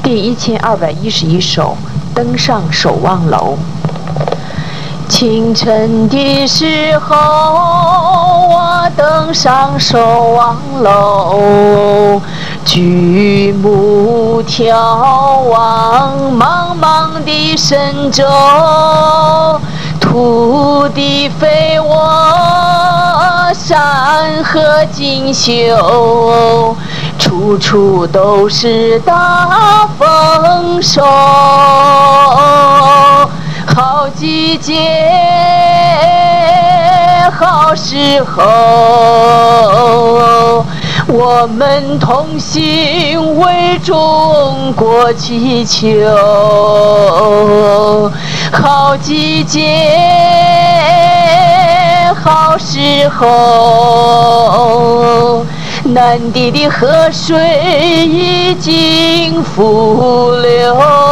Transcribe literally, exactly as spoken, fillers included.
第一千二百一十一首《登上守望楼》。清晨的时候，我登上守望楼，举目眺望茫茫的神州，土地肥沃，山河锦绣，处处都是大丰收。好季节，好时候，我们同心为中国祈求。好季节，好时候，南地的河水已经复流。